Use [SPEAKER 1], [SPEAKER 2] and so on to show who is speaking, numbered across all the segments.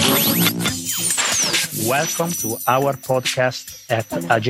[SPEAKER 1] Welcome to our podcast at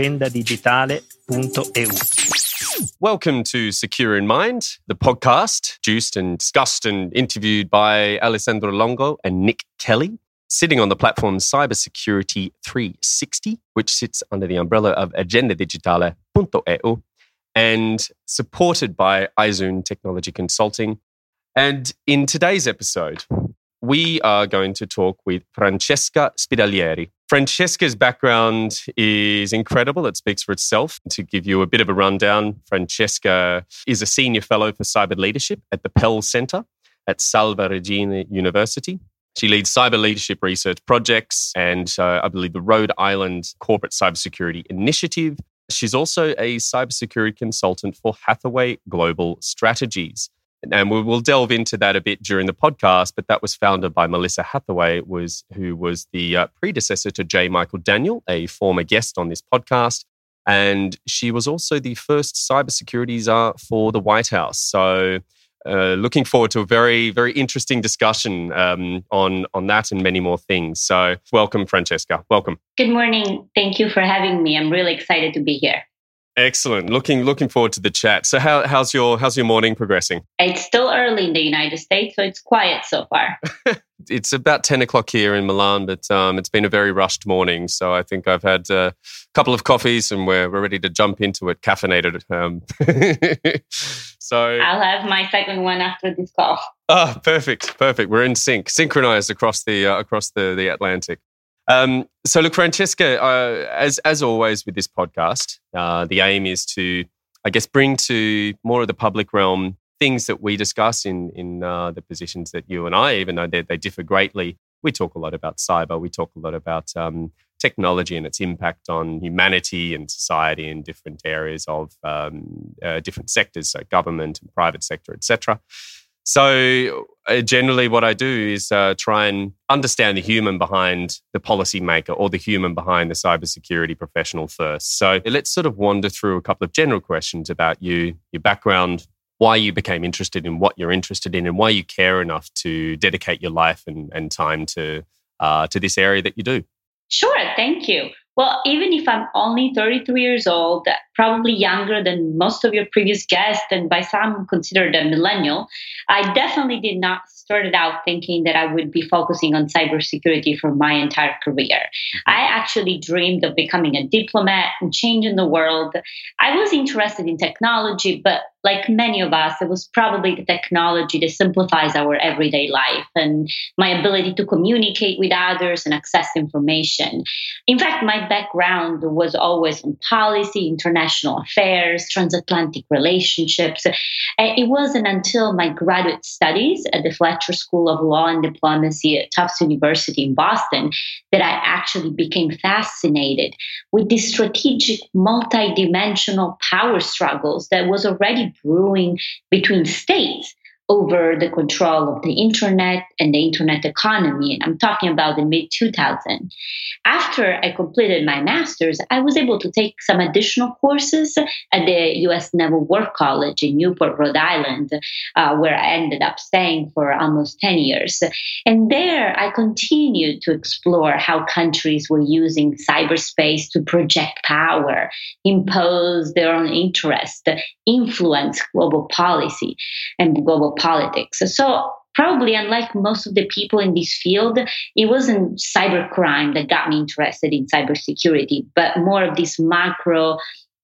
[SPEAKER 1] agendadigitale.eu.
[SPEAKER 2] Welcome to Secure in Mind, the podcast, produced and discussed and interviewed by Alessandro Longo and Nick Kelly, sitting on the platform Cybersecurity 360, which sits under the umbrella of agendadigitale.eu and supported by iZoom Technology Consulting. And in today's episode, we are going to talk with Francesca Spidalieri. Francesca's background is incredible. It speaks for itself. To give you a bit of a rundown, Francesca is a senior fellow for cyber leadership at the Pell Center at Salve Regina University. She leads cyber leadership research projects and I believe the Rhode Island Corporate Cybersecurity Initiative. She's also a cybersecurity consultant for Hathaway Global Strategies. And we'll delve into that a bit during the podcast, but that was founded by Melissa Hathaway, who was the predecessor to J. Michael Daniel, a former guest on this podcast. And she was also the first cybersecurity czar for the White House. So looking forward to a very, very interesting discussion on that and many more things. So welcome, Francesca. Welcome.
[SPEAKER 3] Good morning. Thank you for having me. I'm really excited to be here.
[SPEAKER 2] Excellent. Looking forward to the chat. So how's your morning progressing?
[SPEAKER 3] It's still early in the United States, so it's quiet so far.
[SPEAKER 2] It's about 10 o'clock here in Milan, but it's been a very rushed morning. So I think I've had a couple of coffees and we're ready to jump into it, caffeinated. So
[SPEAKER 3] I'll have my second one after this call.
[SPEAKER 2] Oh, perfect. We're in sync, synchronized across the Atlantic. So look, Francesca, as always with this podcast, the aim is to, I guess, bring to more of the public realm things that we discuss in the positions that you and I, even though they differ greatly. We talk a lot about cyber. We talk a lot about technology and its impact on humanity and society in different areas of different sectors, so government and private sector, etc. So generally what I do is try and understand the human behind the policymaker or the human behind the cybersecurity professional first. So let's sort of wander through a couple of general questions about you, your background, why you became interested in what you're interested in and why you care enough to dedicate your life and time to this area that you do.
[SPEAKER 3] Sure, thank you. Well, even if I'm only 33 years old, probably younger than most of your previous guests, and by some considered a millennial, I definitely did not start out thinking that I would be focusing on cybersecurity for my entire career. I actually dreamed of becoming a diplomat and changing the world. I was interested in technology, but like many of us, it was probably the technology that simplifies our everyday life and my ability to communicate with others and access information. In fact, my background was always in policy, international affairs, transatlantic relationships. It wasn't until my graduate studies at the Fletcher School of Law and Diplomacy at Tufts University in Boston that I actually became fascinated with the strategic, multidimensional power struggles that was already brewing between states over the control of the internet and the internet economy. And I'm talking about the mid-2000s. After I completed my master's, I was able to take some additional courses at the U.S. Naval War College in Newport, Rhode Island, where I ended up staying for almost 10 years. And there I continued to explore how countries were using cyberspace to project power, impose their own interest, influence global policy and global politics. So probably unlike most of the people in this field, it wasn't cybercrime that got me interested in cybersecurity, but more of these macro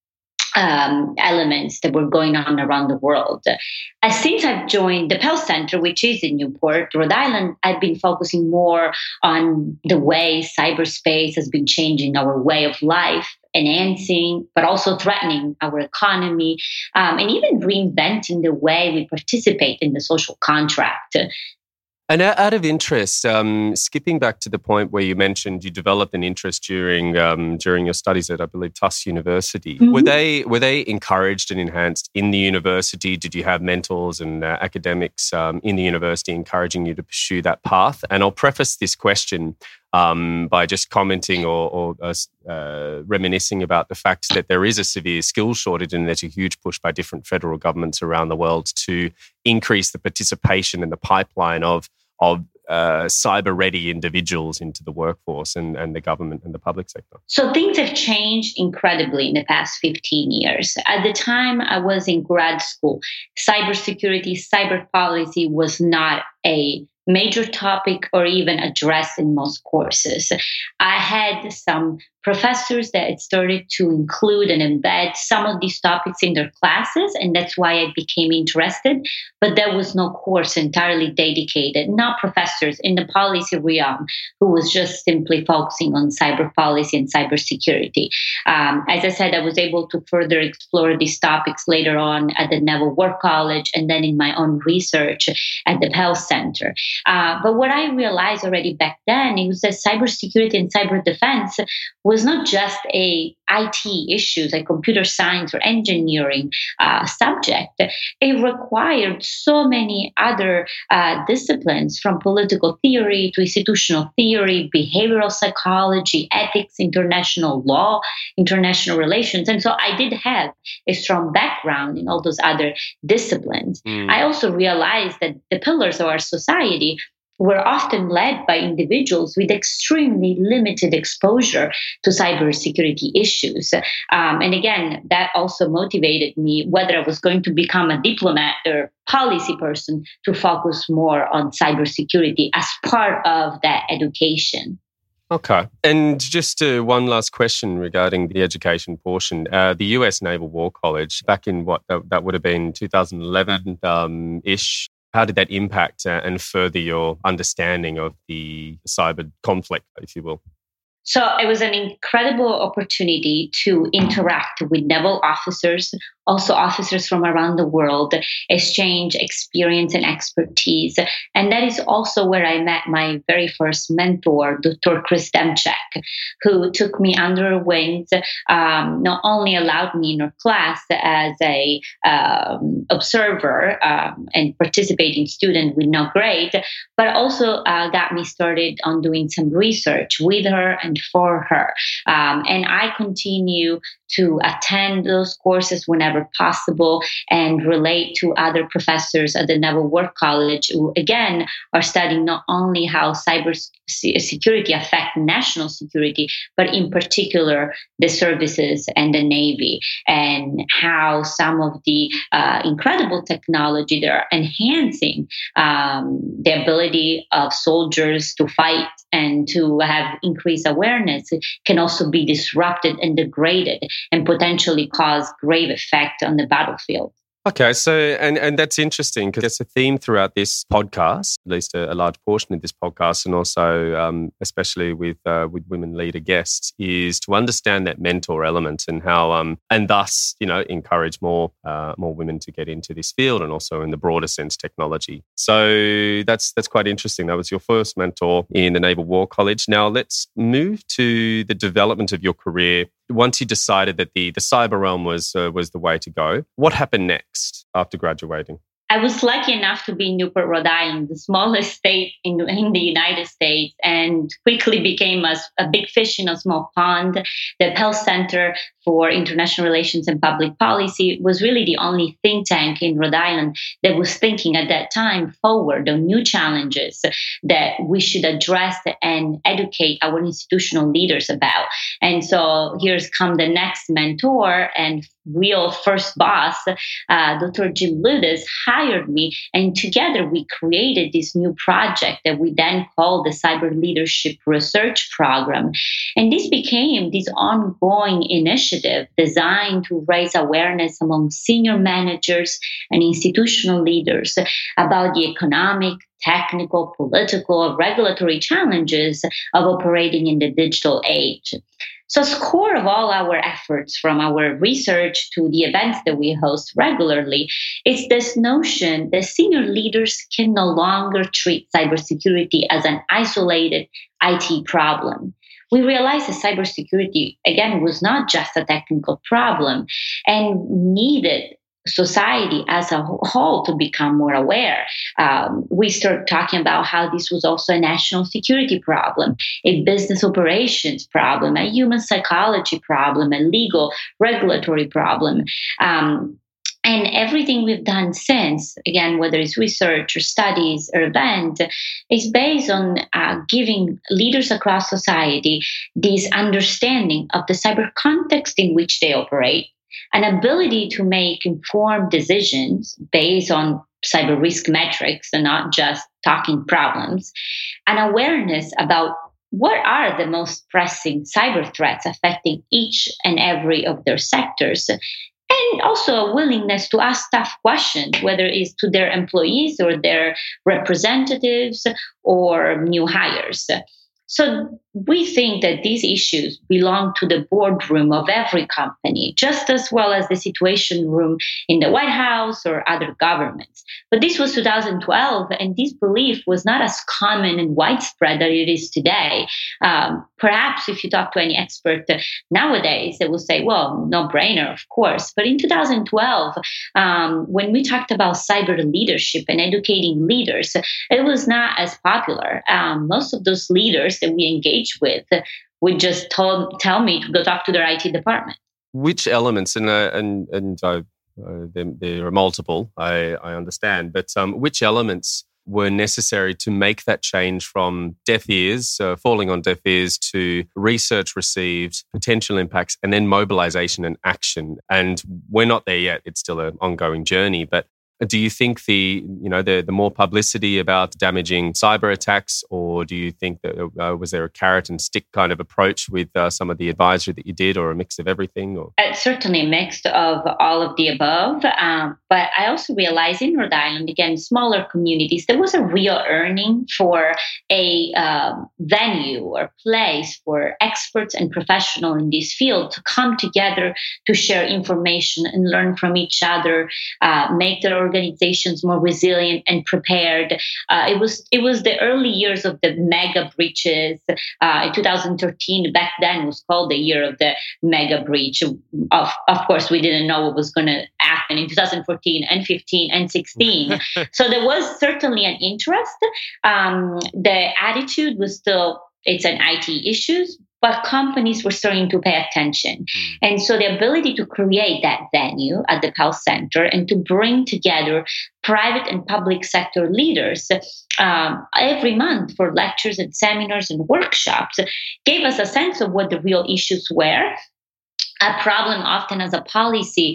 [SPEAKER 3] elements that were going on around the world. Since I've joined the Pell Center, which is in Newport, Rhode Island, I've been focusing more on the way cyberspace has been changing our way of life, enhancing, but also threatening our economy, and even reinventing the way we participate in the social contract.
[SPEAKER 2] And out of interest, skipping back to the point where you mentioned you developed an interest during your studies at, I believe, Tufts University. Mm-hmm. Were they encouraged and enhanced in the university? Did you have mentors and academics in the university encouraging you to pursue that path? And I'll preface this question by just commenting or reminiscing about the fact that there is a severe skills shortage and there's a huge push by different federal governments around the world to increase the participation in the pipeline of cyber-ready individuals into the workforce and the government and the public sector?
[SPEAKER 3] So things have changed incredibly in the past 15 years. At the time I was in grad school, cybersecurity, cyber policy was not a major topic or even addressed in most courses. I had some professors that started to include and embed some of these topics in their classes, and that's why I became interested. But there was no course entirely dedicated, not professors in the policy realm who was just simply focusing on cyber policy and cybersecurity. As I said, I was able to further explore these topics later on at the Naval War College and then in my own research at the Pell Center. But what I realized already back then was that cybersecurity and cyber defense was not just a IT issues like computer science or engineering subject. It required so many other disciplines, from political theory to institutional theory, behavioral psychology, ethics, international law, international relations. And so I did have a strong background in all those other disciplines. I also realized that the pillars of our society were often led by individuals with extremely limited exposure to cybersecurity issues. And again, that also motivated me, whether I was going to become a diplomat or policy person, to focus more on cybersecurity as part of that education.
[SPEAKER 2] Okay. And just one last question regarding the education portion. The US Naval War College, back in that would have been 2011-ish, how did that impact and further your understanding of the cyber conflict, if you will?
[SPEAKER 3] So it was an incredible opportunity to interact with naval officers, also officers from around the world, exchange experience and expertise. And that is also where I met my very first mentor, Dr. Chris Demchak, who took me under her wings, not only allowed me in her class as a observer and participating student with no grade, but also got me started on doing some research with her and for her. And I continue to attend those courses whenever possible and relate to other professors at the Naval War College who, again, are studying not only how cybersecurity affects national security, but in particular the services and the Navy, and how some of the incredible technology that are enhancing the ability of soldiers to fight and to have increased awareness can also be disrupted and degraded and potentially cause grave effect on the battlefield.
[SPEAKER 2] Okay, so and that's interesting because it's a theme throughout this podcast, at least a large portion of this podcast, and also especially with women leader guests, is to understand that mentor element and how and thus encourage more women to get into this field, and also in the broader sense technology. So that's quite interesting. That was your first mentor in the Naval War College. Now let's move to the development of your career. Once you decided that the cyber realm was the way to go, what happened next after graduating?
[SPEAKER 3] I was lucky enough to be in Newport, Rhode Island, the smallest state in the United States, and quickly became a big fish in a small pond. The Pell Center for International Relations and Public Policy was really the only think tank in Rhode Island that was thinking at that time forward on new challenges that we should address and educate our institutional leaders about. And so here's come the next mentor and real first boss, Dr. Jim Ludus, hired me, and together we created this new project that we then called the Cyber Leadership Research Program. And this became this ongoing initiative designed to raise awareness among senior managers and institutional leaders about the economic, technical, political, regulatory challenges of operating in the digital age. So, as core of all our efforts, from our research to the events that we host regularly, it's this notion that senior leaders can no longer treat cybersecurity as an isolated IT problem. We realized that cybersecurity, again, was not just a technical problem and needed society as a whole to become more aware. We started talking about how this was also a national security problem, a business operations problem, a human psychology problem, a legal regulatory problem. And everything we've done since, again, whether it's research or studies or events, is based on giving leaders across society this understanding of the cyber context in which they operate, an ability to make informed decisions based on cyber risk metrics and not just talking problems, an awareness about what are the most pressing cyber threats affecting each and every of their sectors, and also a willingness to ask tough questions, whether it's to their employees or their representatives or new hires. So we think that these issues belong to the boardroom of every company, just as well as the situation room in the White House or other governments. But this was 2012, and this belief was not as common and widespread that it is today. Perhaps if you talk to any expert nowadays, they will say, well, no brainer, of course. But in 2012, when we talked about cyber leadership and educating leaders, it was not as popular. Most of those leaders that we engage with would just tell me to go talk to their IT department.
[SPEAKER 2] Which elements, there are multiple, I understand, but which elements were necessary to make that change from deaf ears, falling on deaf ears, to research received, potential impacts, and then mobilization and action? And we're not there yet. It's still an ongoing journey, but do you think the more publicity about damaging cyber attacks, or do you think that was there a carrot and stick kind of approach with some of the advisory that you did, or a mix of everything? Or?
[SPEAKER 3] It's certainly a mix of all of the above. But I also realized in Rhode Island, again, smaller communities, there was a real yearning for a venue or place for experts and professionals in this field to come together to share information and learn from each other, make their organizations more resilient and prepared. It was the early years of the mega breaches. In 2013, back then was called the year of the mega breach. Of course, we didn't know what was going to happen in 2014 and 15 and 16. So there was certainly an interest. The attitude was still, it's an IT issues, but companies were starting to pay attention. And so the ability to create that venue at the Pell Center and to bring together private and public sector leaders every month for lectures and seminars and workshops gave us a sense of what the real issues were. A problem often as a policy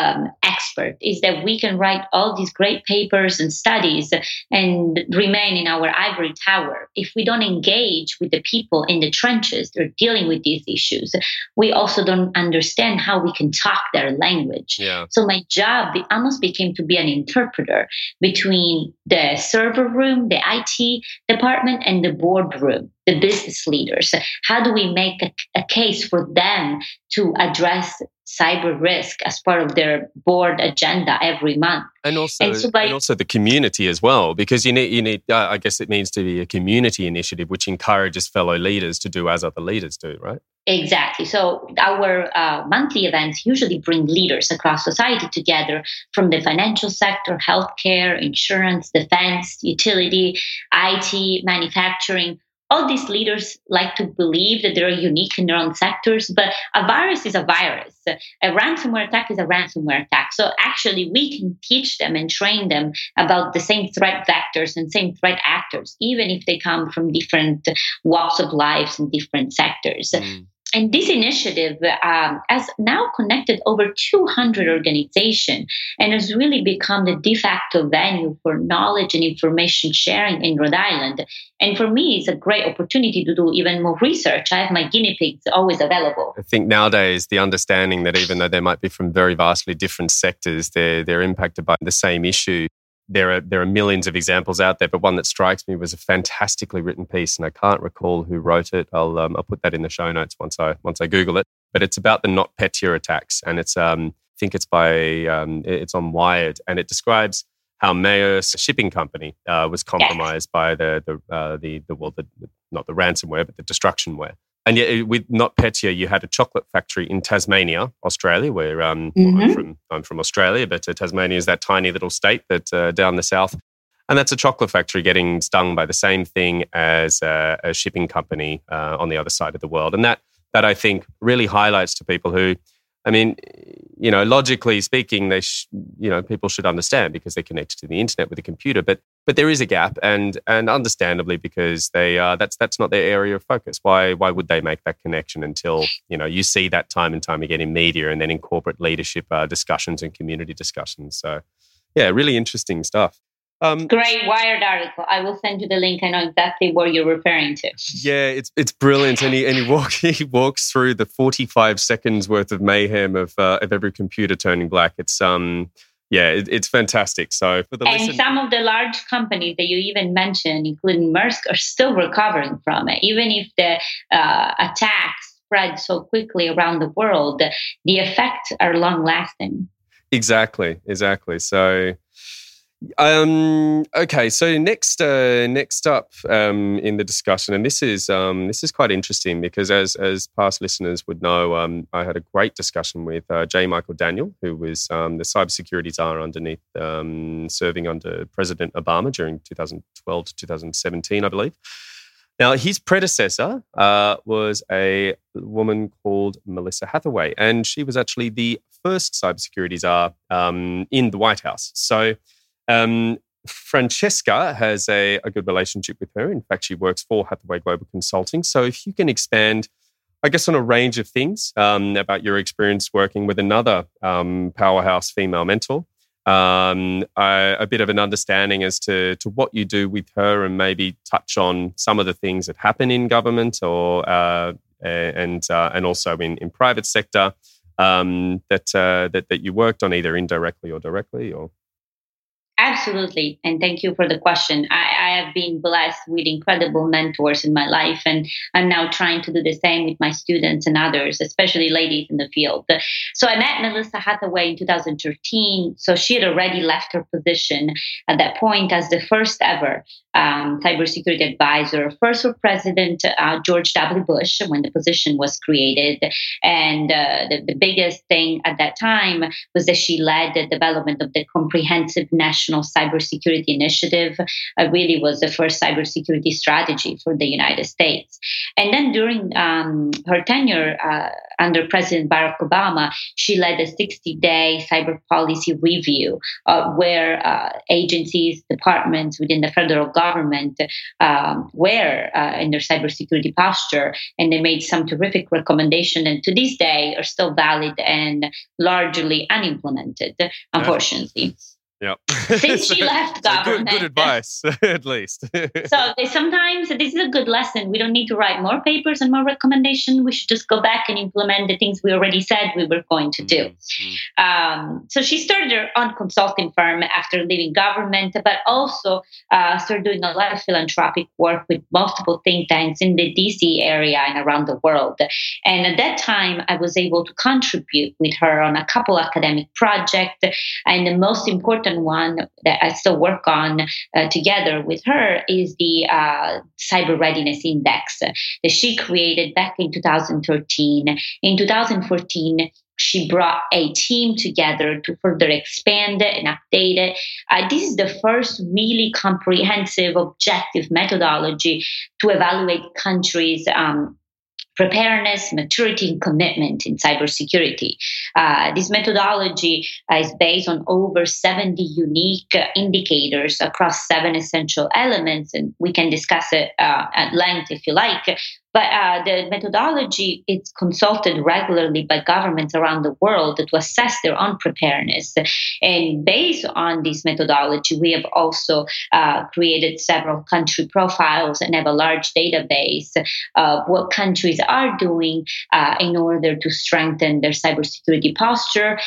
[SPEAKER 3] expert is that we can write all these great papers and studies and remain in our ivory tower. If we don't engage with the people in the trenches that are dealing with these issues, we also don't understand how we can talk their language.
[SPEAKER 2] Yeah.
[SPEAKER 3] So my job almost became to be an interpreter between the server room, the IT department, and the boardroom, the business leaders. How do we make a case for them to address cyber risk as part of their board agenda every month?
[SPEAKER 2] And also the community as well, because you need. I guess it means to be a community initiative which encourages fellow leaders to do as other leaders do, right?
[SPEAKER 3] Exactly. So our monthly events usually bring leaders across society together from the financial sector, healthcare, insurance, defense, utility, IT, manufacturing. All these leaders like to believe that they're unique in their own sectors, but a virus is a virus. A ransomware attack is a ransomware attack. So actually, we can teach them and train them about the same threat vectors and same threat actors, even if they come from different walks of lives and different sectors. And this initiative has now connected over 200 organizations and has really become the de facto venue for knowledge and information sharing in Rhode Island. And for me, it's a great opportunity to do even more research. I have my guinea pigs always available.
[SPEAKER 2] I think nowadays the understanding that even though they might be from very vastly different sectors, they're impacted by the same issue. There are millions of examples out there, but one that strikes me was a fantastically written piece, and I can't recall who wrote it. I'll put that in the show notes once I Google it. But it's about the NotPetya attacks, and it's I think it's it's on Wired, and it describes how Maersk shipping company was compromised by the not the ransomware but the destructionware. And yet, with NotPetya, you had a chocolate factory in Tasmania, Australia, where I'm from Australia, but Tasmania is that tiny little state that down the south, and that's a chocolate factory getting stung by the same thing as a shipping company on the other side of the world. And that I think really highlights to people who, I mean, logically speaking, people should understand because they're connected to the internet with a computer. But there is a gap, and understandably, because that's not their area of focus. Why would they make that connection until you see that time and time again in media and then in corporate leadership discussions and community discussions? So, yeah, really interesting stuff.
[SPEAKER 3] Great Wired article. I will send you the link. I know exactly what you're referring to.
[SPEAKER 2] Yeah, it's brilliant, and he walks through the 45 seconds worth of mayhem of every computer turning black. It's it's fantastic. So for the
[SPEAKER 3] some of the large companies that you even mentioned, including Maersk, are still recovering from it, even if the attacks spread so quickly around the world. The effects are long lasting.
[SPEAKER 2] Exactly. So. Okay, so next up in the discussion, and this is quite interesting because as past listeners would know, I had a great discussion with J. Michael Daniel, who was the cybersecurity czar underneath serving under President Obama during 2012 to 2017, I believe. Now, his predecessor was a woman called Melissa Hathaway, and she was actually the first cybersecurity czar in the White House. So. Francesca has a good relationship with her. In fact, she works for Hathaway Global Consulting. So if you can expand, I guess, on a range of things about your experience working with another powerhouse female mentor, a bit of an understanding as to what you do with her, and maybe touch on some of the things that happen in government or and also in private sector that you worked on either indirectly or directly, or.
[SPEAKER 3] Absolutely. And thank you for the question. I have been blessed with incredible mentors in my life, and I'm now trying to do the same with my students and others, especially ladies in the field. So I met Melissa Hathaway in 2013. So she had already left her position at that point as the first ever cybersecurity advisor, first for President George W. Bush when the position was created. And the biggest thing at that time was that she led the development of the Comprehensive National Cybersecurity Initiative. Really was the first cybersecurity strategy for the United States. And then during her tenure under President Barack Obama, she led a 60-day cyber policy review where agencies, departments within the federal government were in their cybersecurity posture, and they made some terrific recommendations, and to this day are still valid and largely unimplemented, unfortunately.
[SPEAKER 2] Yeah.
[SPEAKER 3] Since she left government.
[SPEAKER 2] Good advice, at least.
[SPEAKER 3] So sometimes this is a good lesson. We don't need to write more papers and more recommendations. We should just go back and implement the things we already said we were going to do. Mm-hmm. So she started her own consulting firm after leaving government, but also started doing a lot of philanthropic work with multiple think tanks in the DC area and around the world. And at that time, I was able to contribute with her on a couple academic projects, and the most important one that I still work on together with her is the Cyber Readiness Index that she created back in 2013. In 2014, she brought a team together to further expand it and update it. This is the first really comprehensive, objective methodology to evaluate countries' preparedness, maturity, and commitment in cybersecurity. This methodology is based on over 70 unique indicators across 7 essential elements, and we can discuss it at length if you like. But the methodology is consulted regularly by governments around the world to assess their own preparedness. And based on this methodology, we have also created several country profiles and have a large database of what countries are doing in order to strengthen their cybersecurity posture,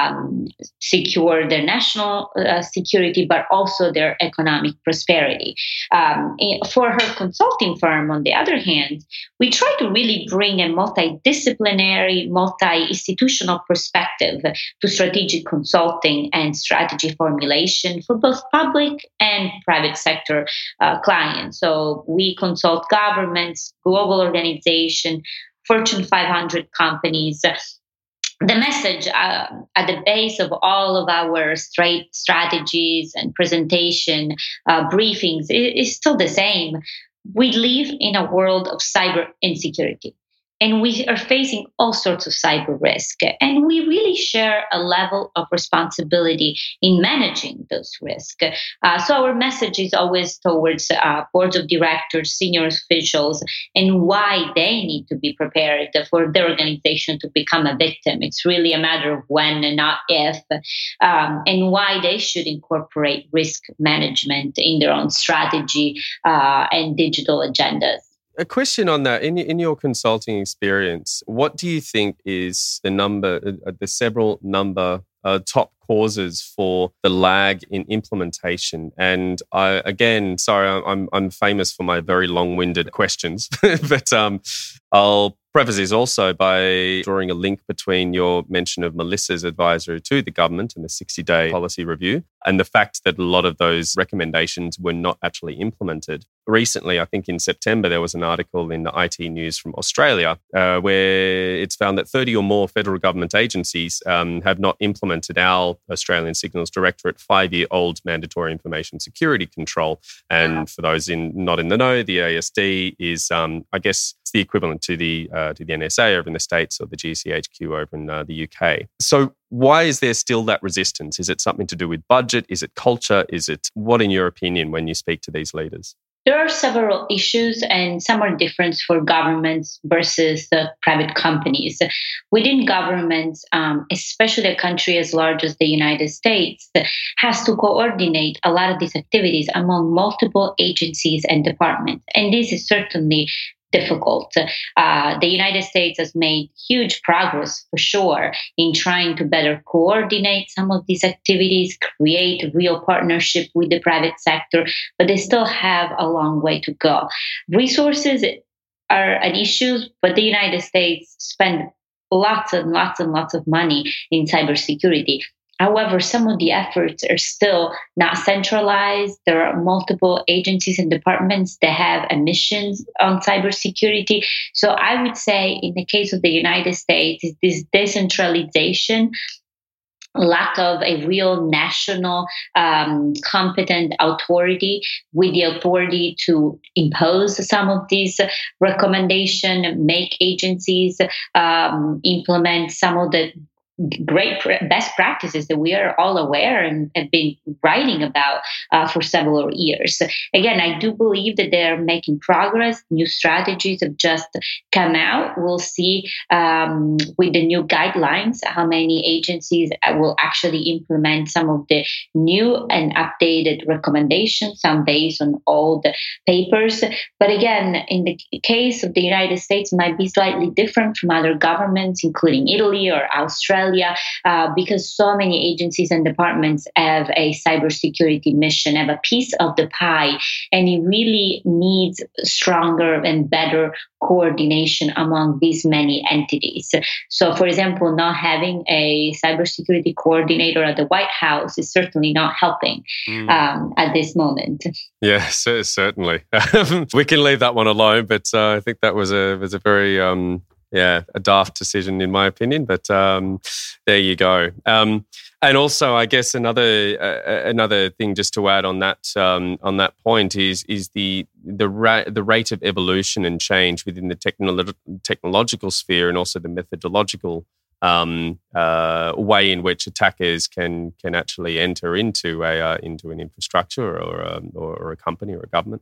[SPEAKER 3] secure their national security, but also their economic prosperity. For her consulting firm, on the other hand, we try to really bring a multidisciplinary, multi-institutional perspective to strategic consulting and strategy formulation for both public and private sector clients. So we consult governments, global organizations, Fortune 500 companies. The message at the base of all of our strategies and presentation briefings is still the same. We live in a world of cyber insecurity. And we are facing all sorts of cyber risk. And we really share a level of responsibility in managing those risks. So our message is always towards boards of directors, senior officials, and why they need to be prepared for their organization to become a victim. It's really a matter of when and not if, and why they should incorporate risk management in their own strategy and digital agendas.
[SPEAKER 2] A question on that. In your consulting experience, what do you think is the several top causes for the lag in implementation? And I'm famous for my very long-winded questions, but I'll preface this also by drawing a link between your mention of Melissa's advisory to the government and the 60-day policy review and the fact that a lot of those recommendations were not actually implemented. Recently, I think in September, there was an article in the IT News from Australia where it's found that 30 or more federal government agencies have not implemented our Australian Signals Directorate 5-year-old mandatory information security control. And for those not in the know, the ASD is, I guess, it's the equivalent to the NSA over in the States or the GCHQ over in the UK. So why is there still that resistance? Is it something to do with budget? Is it culture? Is it what, in your opinion, when you speak to these leaders?
[SPEAKER 3] There are several issues, and some are different for governments versus private companies. Within governments, especially a country as large as the United States, has to coordinate a lot of these activities among multiple agencies and departments. And this is certainly difficult. The United States has made huge progress for sure in trying to better coordinate some of these activities, create real partnership with the private sector, but they still have a long way to go. Resources are an issue, but the United States spend lots and lots and lots of money in cybersecurity. However, some of the efforts are still not centralized. There are multiple agencies and departments that have missions on cybersecurity. So I would say in the case of the United States, is this decentralization, lack of a real national competent authority with the authority to impose some of these recommendations, make agencies implement some of the great best practices that we are all aware and have been writing about for several years. Again, I do believe that they're making progress. New strategies have just come out. We'll see with the new guidelines how many agencies will actually implement some of the new and updated recommendations, some based on old papers. But again, in the case of the United States, might be slightly different from other governments, including Italy or Australia, because so many agencies and departments have a cybersecurity mission, have a piece of the pie, and it really needs stronger and better coordination among these many entities. So, for example, not having a cybersecurity coordinator at the White House is certainly not helping at this moment.
[SPEAKER 2] Yes, certainly. We can leave that one alone, but I think that was a very a daft decision in my opinion, but there you go. And also, I guess another thing just to add on that point is the rate of evolution and change within the technological sphere, and also the methodological way in which attackers can actually enter into an infrastructure or a company or a government.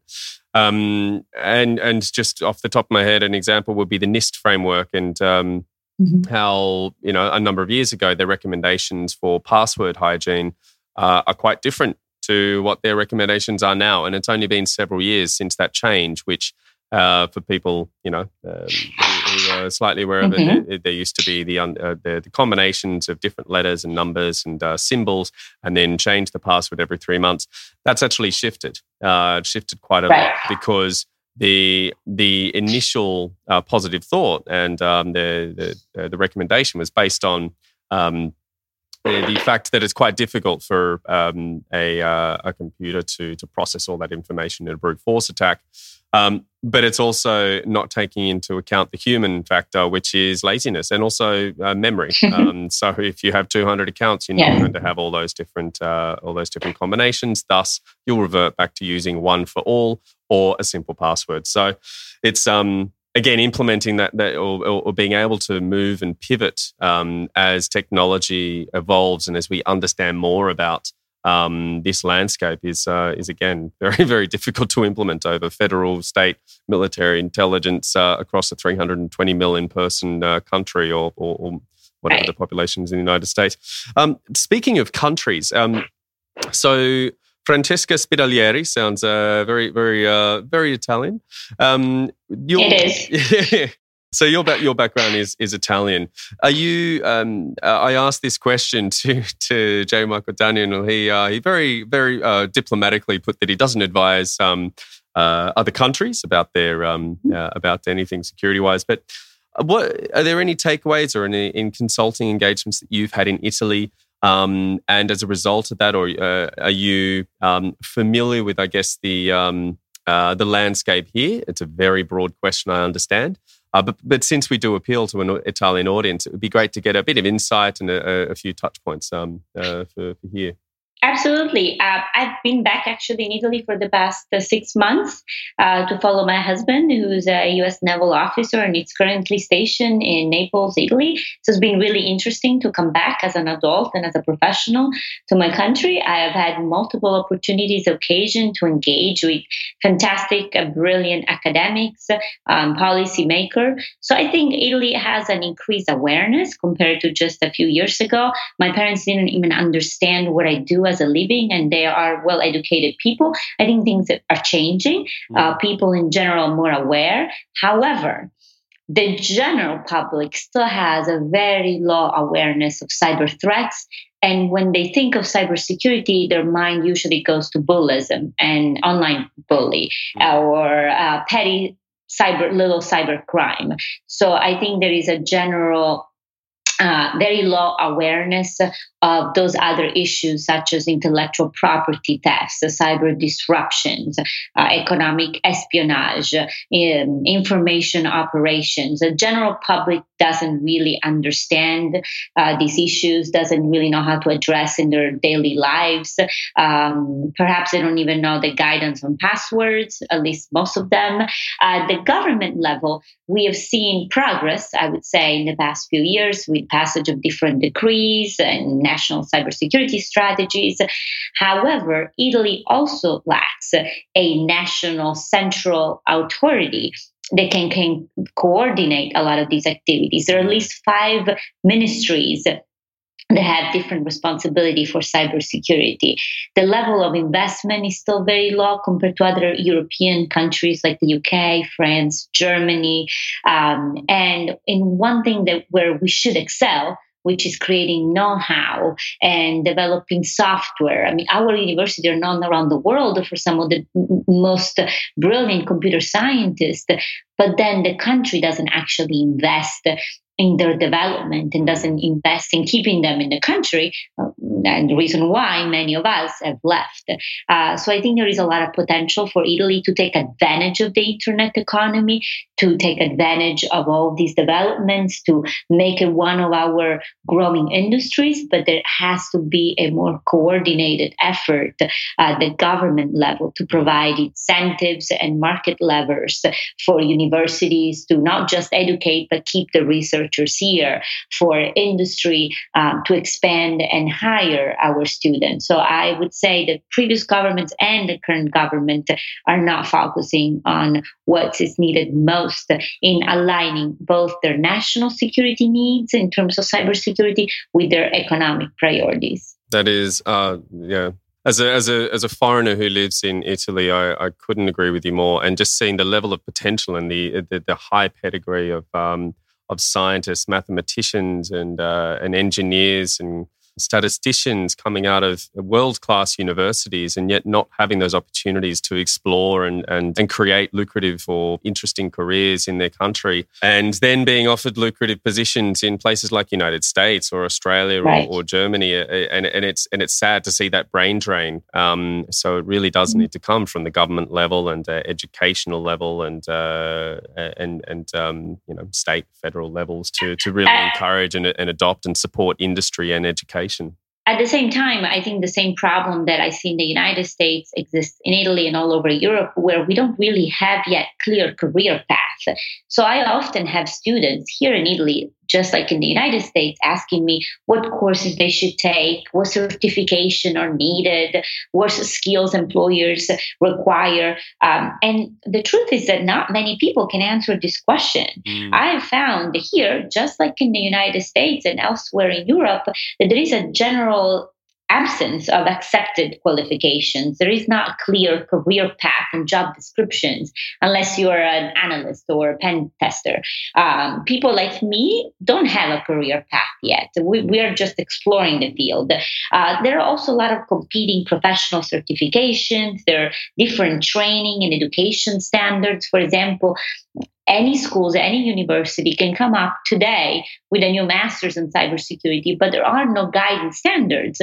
[SPEAKER 2] And just off the top of my head, an example would be the NIST framework, and how a number of years ago their recommendations for password hygiene are quite different to what their recommendations are now, and it's only been several years since that change, which for people who are slightly aware of it, there used to be the combinations of different letters and numbers and symbols, and then change the password every 3 months. That's actually shifted. Shifted quite a lot, because the initial positive thought and the recommendation was based on the fact that it's quite difficult for a computer to process all that information in a brute force attack. But it's also not taking into account the human factor, which is laziness and also memory. So if you have 200 accounts, you're not going to have all those different combinations. Thus, you'll revert back to using one for all or a simple password. So it's again, implementing that or being able to move and pivot as technology evolves and as we understand more about this landscape is again very, very difficult to implement over federal, state, military intelligence across a 320 million person country or whatever the population is in the United States. Speaking of countries, so Francesca Spitalieri sounds very, very, very Italian.
[SPEAKER 3] It is.
[SPEAKER 2] So your background is Italian. Are you? I asked this question to J. Marco Daniel. He very, very diplomatically put that he doesn't advise other countries about their about anything security wise. But what are there any takeaways or any in consulting engagements that you've had in Italy? And as a result of that, or are you familiar with, I guess, the landscape here? It's a very broad question, I understand. But since we do appeal to an Italian audience, it would be great to get a bit of insight and a few touch points for here.
[SPEAKER 3] Absolutely. I've been back actually in Italy for the past 6 months to follow my husband, who's a U.S. naval officer and is currently stationed in Naples, Italy. So it's been really interesting to come back as an adult and as a professional to my country. I have had multiple opportunities, occasion to engage with fantastic, brilliant academics, policymakers. So I think Italy has an increased awareness compared to just a few years ago. My parents didn't even understand what I do as a living, and they are well-educated people. I think things are changing. People in general are more aware. However, the general public still has a very low awareness of cyber threats. And when they think of cybersecurity, their mind usually goes to bullyism and online bully or petty cyber crime. So I think there is a general very low awareness of those other issues such as intellectual property thefts, cyber disruptions, economic espionage, information operations. The general public doesn't really understand these issues, doesn't really know how to address in their daily lives. Perhaps they don't even know the guidance on passwords, at least most of them. At the government level, we have seen progress, I would say, in the past few years with passage of different decrees and national cybersecurity strategies. However, Italy also lacks a national central authority that can coordinate a lot of these activities. There are at least 5 ministries that have different responsibility for cybersecurity. The level of investment is still very low compared to other European countries like the UK, France, Germany. And in one thing where we should excel, which is creating know-how and developing software. I mean, our universities are known around the world for some of the most brilliant computer scientists, but then the country doesn't actually invest in their development and doesn't invest in keeping them in the country, and the reason why many of us have left. So I think there is a lot of potential for Italy to take advantage of the internet economy, to take advantage of all these developments, to make it one of our growing industries, but there has to be a more coordinated effort at the government level to provide incentives and market levers for universities to not just educate, but keep the researchers here, for industry to expand and hire our students. So I would say that previous governments and the current government are not focusing on what is needed most in aligning both their national security needs in terms of cybersecurity with their economic priorities.
[SPEAKER 2] That is, As a foreigner who lives in Italy, I couldn't agree with you more. And just seeing the level of potential and the high pedigree of scientists, mathematicians, and engineers and statisticians coming out of world-class universities, and yet not having those opportunities to explore and create lucrative or interesting careers in their country, and then being offered lucrative positions in places like United States or Australia or Germany, and it's sad to see that brain drain. So it really does need to come from the government level and educational level and state, federal levels to really encourage and adopt and support industry and education.
[SPEAKER 3] At the same time, I think the same problem that I see in the United States exists in Italy and all over Europe, where we don't really have yet clear career path. So I often have students here in Italy, just like in the United States, asking me what courses they should take, what certification are needed, what skills employers require. And the truth is that not many people can answer this question. I've found here, just like in the United States and elsewhere in Europe, that there is a general absence of accepted qualifications. There is not a clear career path and job descriptions unless you're an analyst or a pen tester. People like me don't have a career path yet. We are just exploring the field. There are also a lot of competing professional certifications. There are different training and education standards. For example, any schools, any university can come up today with a new master's in cybersecurity, but there are no guidance standards.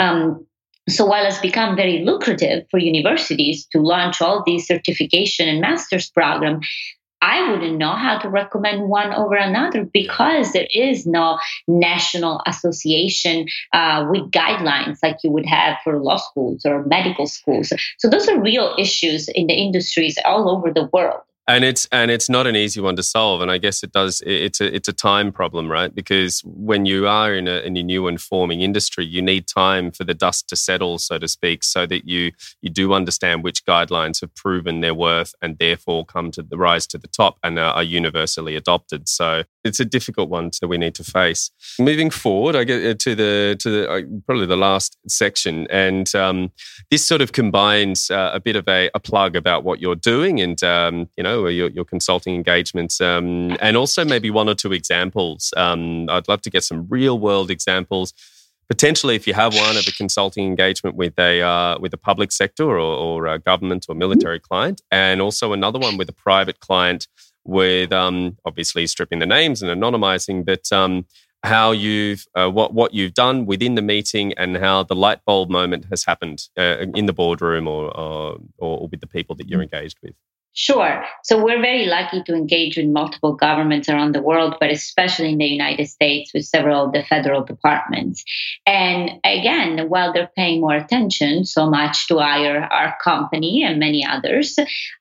[SPEAKER 3] So while it's become very lucrative for universities to launch all these certification and master's programs, I wouldn't know how to recommend one over another because there is no national association with guidelines like you would have for law schools or medical schools. So those are real issues in the industries all over the world.
[SPEAKER 2] And it's not an easy one to solve, and I guess it's a time problem, right? Because when you are in a new and forming industry, you need time for the dust to settle, so to speak, so that you do understand which guidelines have proven their worth and therefore rise to the top and are universally adopted. So it's a difficult one that we need to face. Moving forward, I get to the probably the last section, and this sort of combines a bit of a plug about what you're doing and your consulting engagements, and also maybe one or two examples. I'd love to get some real world examples. Potentially, if you have one of a consulting engagement with a public sector or a government or military client, and also another one with a private client with obviously stripping the names and anonymizing, but how you've what you've done within the meeting and how the light bulb moment has happened in the boardroom or with the people that you're engaged with.
[SPEAKER 3] Sure. So we're very lucky to engage with multiple governments around the world, but especially in the United States with several of the federal departments. And again, while they're paying more attention so much to our company and many others,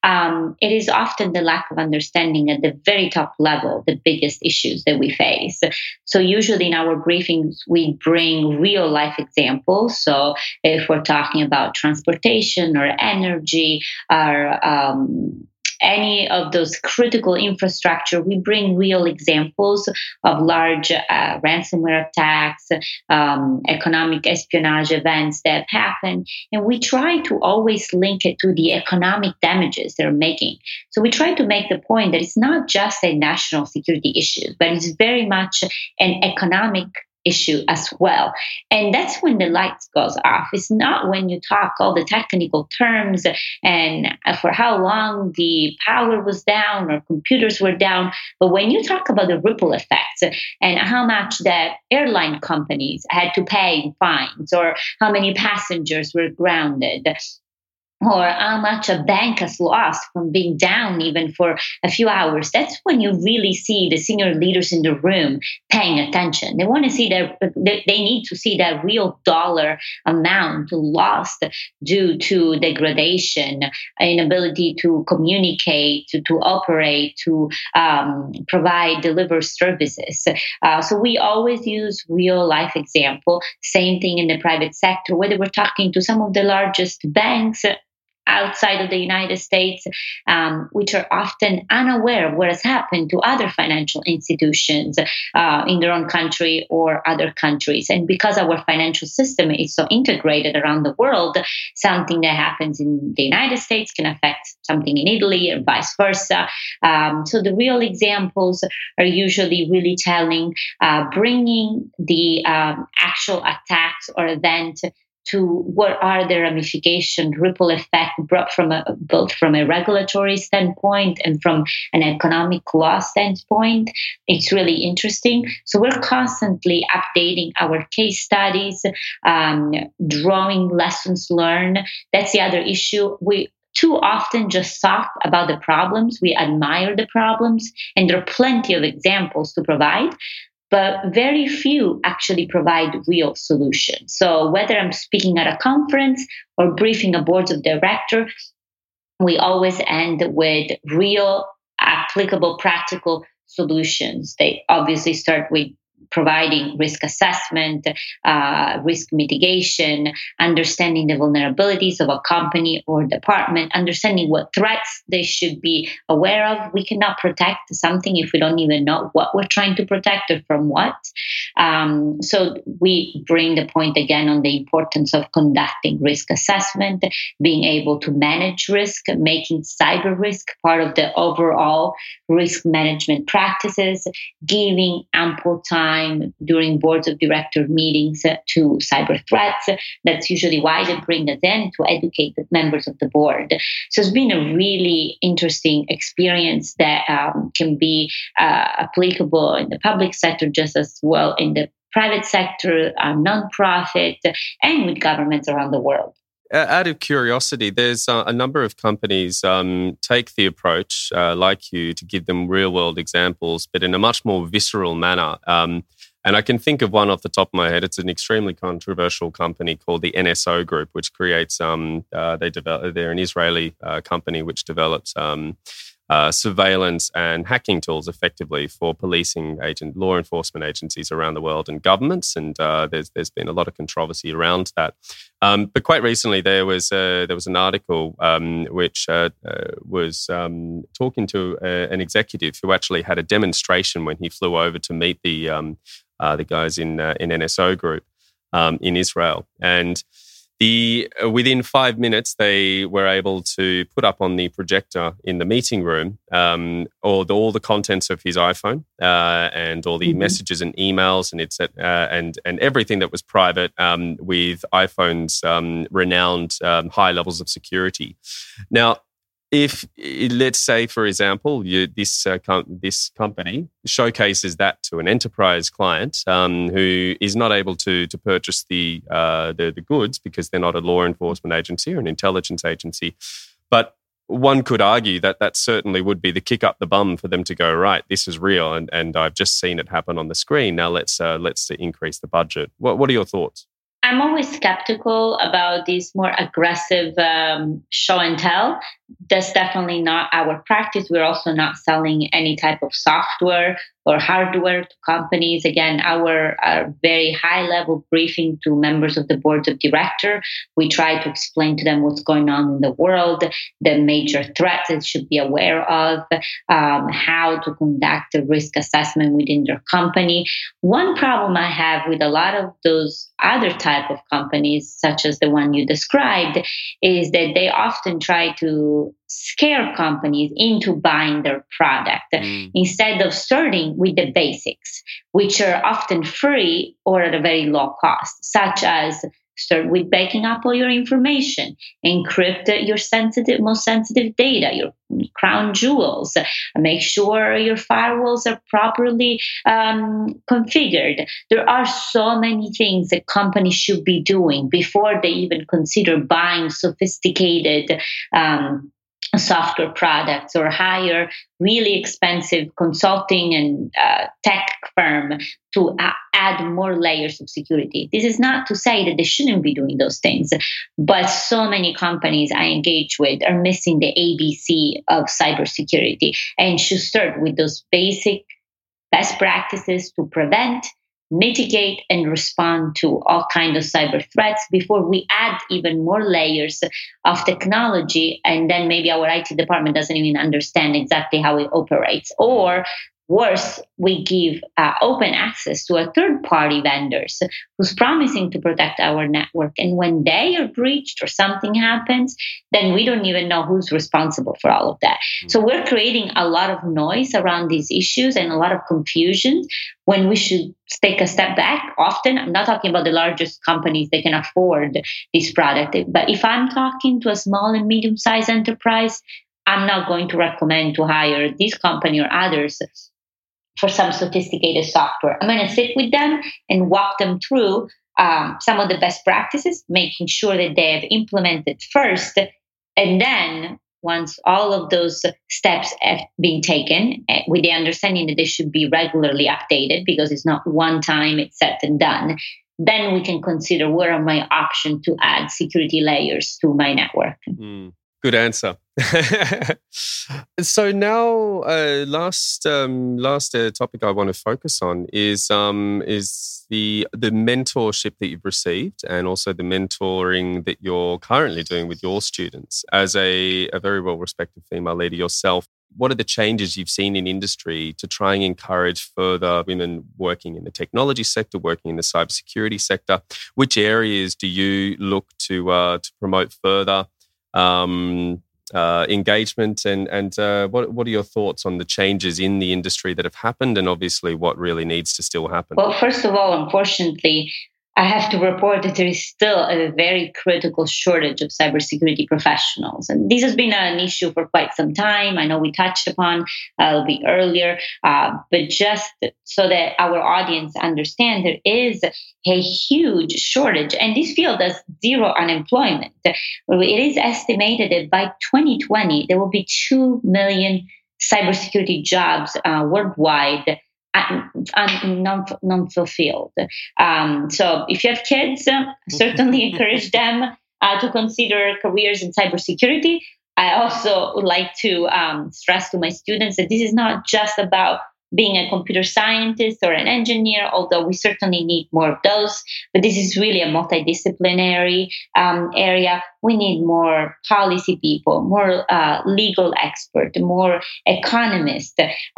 [SPEAKER 3] it is often the lack of understanding at the very top level, the biggest issues that we face. So usually in our briefings, we bring real life examples. So if we're talking about transportation or energy or any of those critical infrastructure, we bring real examples of large ransomware attacks, economic espionage events that happen. And we try to always link it to the economic damages they're making. So we try to make the point that it's not just a national security issue, but it's very much an economic issue as well. And that's when the lights goes off. It's not when you talk all the technical terms and for how long the power was down or computers were down, but when you talk about the ripple effects and how much that airline companies had to pay in fines or how many passengers were grounded, or how much a bank has lost from being down even for a few hours, that's when you really see the senior leaders in the room paying attention. They want to see they need to see that real dollar amount lost due to degradation, inability to communicate, to operate, to deliver services. So we always use real life example. Same thing in the private sector, whether we're talking to some of the largest banks outside of the United States, which are often unaware of what has happened to other financial institutions in their own country or other countries. And because our financial system is so integrated around the world, something that happens in the United States can affect something in Italy or vice versa. So the real examples are usually really telling, bringing the actual attacks or event to what are the ramifications, ripple effect brought from both from a regulatory standpoint and from an economic law standpoint. It's really interesting. So we're constantly updating our case studies, drawing lessons learned. That's the other issue. We too often just talk about the problems. We admire the problems, and there are plenty of examples to provide. but very few actually provide real solutions. So whether I'm speaking at a conference or briefing a board of directors, we always end with real, applicable, practical solutions. They obviously start with providing risk assessment, risk mitigation, understanding the vulnerabilities of a company or department, understanding what threats they should be aware of. We cannot protect something if we don't even know what we're trying to protect or from what. So we bring the point again on the importance of conducting risk assessment, being able to manage risk, making cyber risk part of the overall risk management practices, giving ample time during boards of director meetings to cyber threats. That's usually why they bring us in, to educate the members of the board. So it's been a really interesting experience that can be applicable in the public sector just as well in the private sector, nonprofit, and with governments around the world.
[SPEAKER 2] Out of curiosity, there's a number of companies take the approach, like you, to give them real-world examples, but in a much more visceral manner. And I can think of one off the top of my head. It's an extremely controversial company called the NSO Group, which creates. They're an Israeli company which develops surveillance and hacking tools effectively for policing law enforcement agencies around the world and governments. And there's been a lot of controversy around that. But quite recently, there was an article which was talking to an executive who actually had a demonstration when he flew over to meet the guys in NSO Group in Israel. And within 5 minutes, they were able to put up on the projector in the meeting room all the contents of his iPhone and all the messages and emails and everything that was private with iPhone's renowned high levels of security. Now, if, let's say, for example, this company showcases that to an enterprise client who is not able to purchase the goods because they're not a law enforcement agency or an intelligence agency, but one could argue that certainly would be the kick up the bum for them to go, right, this is real, and I've just seen it happen on the screen. Now let's increase the budget. What are your thoughts?
[SPEAKER 3] I'm always skeptical about these more aggressive show and tell. That's definitely not our practice. We're also not selling any type of software or hardware to companies. Again, our very high-level briefing to members of the board of directors, we try to explain to them what's going on in the world, the major threats they should be aware of, how to conduct a risk assessment within their company. One problem I have with a lot of those other type of companies, such as the one you described, is that they often try to scare companies into buying their product instead of starting with the basics, which are often free or at a very low cost, such as start with backing up all your information, encrypt your most sensitive data, your crown jewels, make sure your firewalls are properly configured. There are so many things that companies should be doing before they even consider buying sophisticated software products or hire really expensive consulting and tech firm to add more layers of security. This is not to say that they shouldn't be doing those things, but so many companies I engage with are missing the ABC of cybersecurity and should start with those basic best practices to prevent, mitigate, and respond to all kinds of cyber threats before we add even more layers of technology, and then maybe our IT department doesn't even understand exactly how it operates. Or worse, we give open access to a third-party vendors who's promising to protect our network. And when they are breached or something happens, then we don't even know who's responsible for all of that. So we're creating a lot of noise around these issues and a lot of confusion when we should take a step back. Often, I'm not talking about the largest companies that can afford this product, but if I'm talking to a small and medium-sized enterprise, I'm not going to recommend to hire this company or others for some sophisticated software. I'm going to sit with them and walk them through some of the best practices, making sure that they have implemented first, and then once all of those steps have been taken, with the understanding that they should be regularly updated because it's not one time it's set and done, then we can consider what are my options to add security layers to my network.
[SPEAKER 2] Good answer. So now, last topic I want to focus on is the mentorship that you've received, and also the mentoring that you're currently doing with your students. As a very well-respected female leader yourself, what are the changes you've seen in industry to try and encourage further women working in the technology sector, working in the cybersecurity sector? Which areas do you look to promote further engagement, and what are your thoughts on the changes in the industry that have happened, and obviously what really needs to still happen?
[SPEAKER 3] Well, first of all, unfortunately, I have to report that there is still a very critical shortage of cybersecurity professionals. And this has been an issue for quite some time. I know we touched upon a little bit earlier, but just so that our audience understand, there is a huge shortage. And this field has zero unemployment. It is estimated that by 2020, there will be 2 million cybersecurity jobs worldwide non-fulfilled. So if you have kids, certainly encourage them to consider careers in cybersecurity. I also would like to stress to my students that this is not just about being a computer scientist or an engineer, although we certainly need more of those. But this is really a multidisciplinary area. We need more policy people, more legal experts, more economists.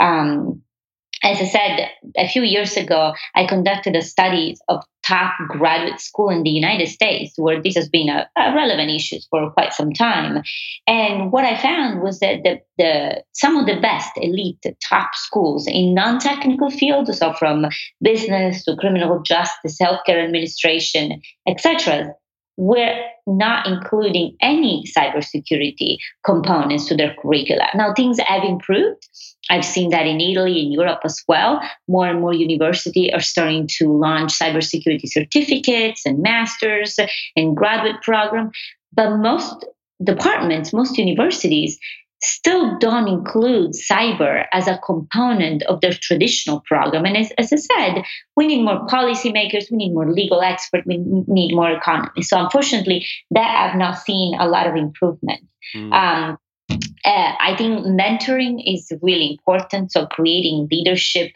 [SPEAKER 3] As I said, a few years ago, I conducted a study of top graduate school in the United States, where this has been a relevant issue for quite some time. And what I found was that some of the best elite top schools in non-technical fields, so from business to criminal justice, healthcare administration, etc., were not including any cybersecurity components to their curricula. Now, things have improved. I've seen that in Italy, in Europe as well. More and more universities are starting to launch cybersecurity certificates and masters and graduate programs. But most departments, most universities still don't include cyber as a component of their traditional program. And as I said, we need more policymakers, we need more legal experts, we need more economists. So unfortunately, that I've not seen a lot of improvement. I think mentoring is really important. So creating leadership,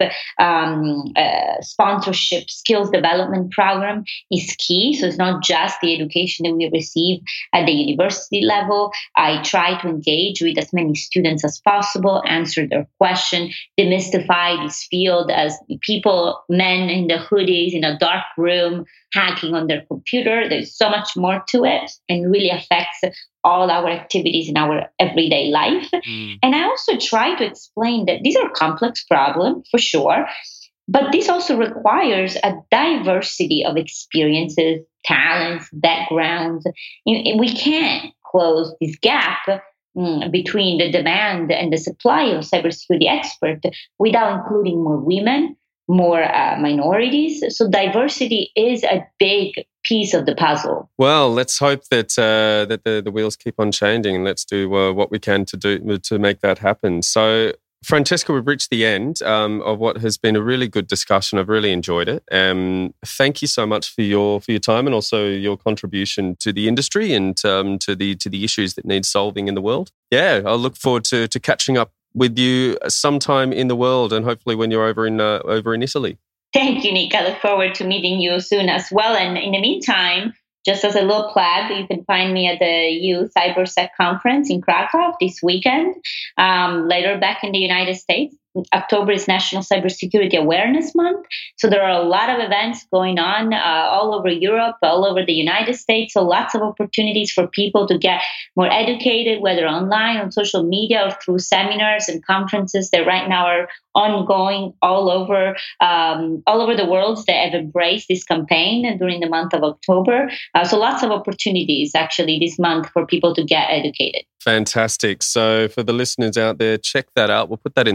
[SPEAKER 3] sponsorship, skills development program is key. So it's not just the education that we receive at the university level. I try to engage with as many students as possible, answer their question, demystify this field as people, men in the hoodies in a dark room, hacking on their computer. There's so much more to it, and really affects all our activities in our everyday life. And I also try to explain that these are complex problems for sure, but this also requires a diversity of experiences, talents, backgrounds. We can't close this gap between the demand and the supply of cybersecurity experts without including more women, more minorities. So diversity is a big piece of the puzzle.
[SPEAKER 2] Well, let's hope that the wheels keep on changing, and let's do what we can to make that happen. So, Francesca, we've reached the end of what has been a really good discussion. I've really enjoyed it. Thank you so much for your time, and also your contribution to the industry and to the issues that need solving in the world. Yeah, I'll look forward to catching up with you sometime in the world, and hopefully when you're over in Italy.
[SPEAKER 3] Thank you, Nick. I look forward to meeting you soon as well. And in the meantime, just as a little plug, you can find me at the EU CyberSec conference in Krakow this weekend. Later back in the United States, October is National Cybersecurity Awareness Month. So there are a lot of events going on all over Europe, all over the United States. So lots of opportunities for people to get more educated, whether online, on social media, or through seminars and conferences that right now are ongoing all over the world that have embraced this campaign during the month of October. So lots of opportunities actually this month for people to get educated.
[SPEAKER 2] Fantastic. So for the listeners out there, check that out. We'll put that in the show notes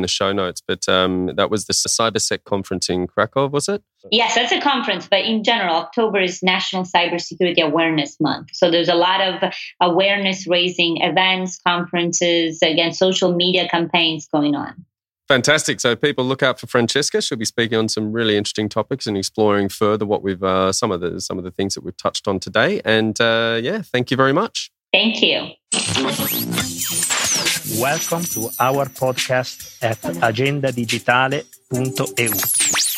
[SPEAKER 2] notes, but that was the CyberSec conference in Krakow, was it?
[SPEAKER 3] Yes, that's a conference, but in general, October is National Cybersecurity Awareness Month. So there's a lot of awareness-raising events, conferences, again, social media campaigns going on.
[SPEAKER 2] Fantastic. So people look out for Francesca. She'll be speaking on some really interesting topics and exploring further what we've some of the things that we've touched on today. And thank you very much.
[SPEAKER 3] Thank you.
[SPEAKER 1] Welcome to our podcast at agendadigitale.eu.